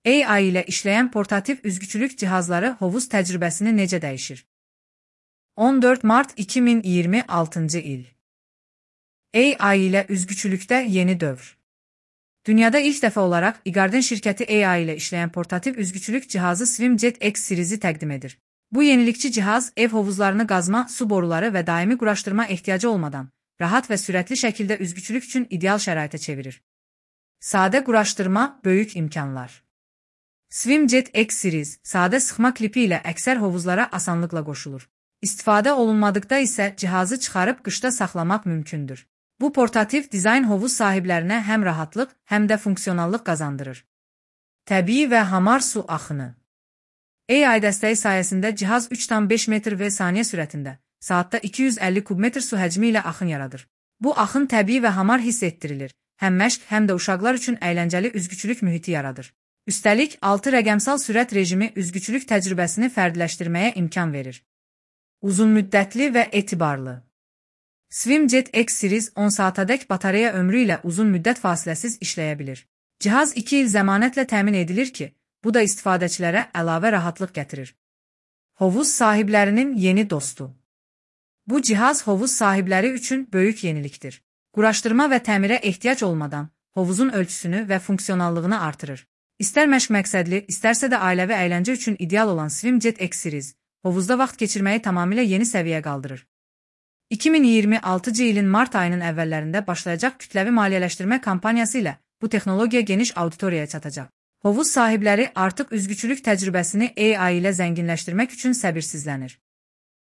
AI ilə işləyən portativ üzgüçülük cihazları hovuz təcrübəsini necə dəyişir? 14 mart 2026-cı il. AI ilə üzgüçülükdə yeni dövr. Dünyada ilk dəfə olaraq iGarden şirkəti AI ilə işləyən portativ üzgüçülük cihazı SwimJet X Series'i təqdim edir. Bu yenilikçi cihaz ev hovuzlarını qazma, su boruları və daimi quraşdırma ehtiyacı olmadan rahat və sürətli şəkildə üzgüçülük üçün ideal şəraitə çevirir. Sadə quraşdırma, böyük imkanlar. SwimJet X Series sadə sıxma klipi ilə əksər hovuzlara asanlıqla qoşulur. İstifadə olunmadıqda isə cihazı çıxarıb qışda saxlamaq mümkündür. Bu portativ dizayn hovuz sahiblərinə həm rahatlıq, həm də funksionallıq qazandırır. Təbii və hamar su axını. AI dəstəyi sayəsində cihaz 3,5 metr və saniyə sürətində, saatda 250 kubmetr su həcmi ilə axın yaradır. Bu axın təbii və hamar hiss etdirilir. Həm məşq, həm də uşaqlar üçün əyləncəli üzgüçülük mühiti yaradır. Üstəlik, 6 rəqəmsal sürət rejimi üzgüçülük təcrübəsini fərdləşdirməyə imkan verir. Uzunmüddətli və etibarlı. SwimJet X Series 10 saatadək batareya ömrü ilə uzun müddət fasiləsiz işləyə bilir. Cihaz 2 il zəmanətlə təmin edilir ki, bu da istifadəçilərə əlavə rahatlıq gətirir. Hovuz sahiblərinin yeni dostu. Bu cihaz hovuz sahibləri üçün böyük yenilikdir. Quraşdırma və təmirə ehtiyac olmadan hovuzun ölçüsünü və funksionallığını artırır. İstər məşq məqsədli, istərsə də ailəvi əyləncə üçün ideal olan SwimJet X Series, hovuzda vaxt keçirməyi tamamilə yeni səviyyə qaldırır. 2026-cı ilin mart ayının əvvəllərində başlayacaq kütləvi maliyyələşdirmə kampaniyası ilə bu texnologiya geniş auditoriyaya çatacaq. Hovuz sahibləri artıq üzgüçülük təcrübəsini AI ilə zənginləşdirmək üçün səbirsizlənir.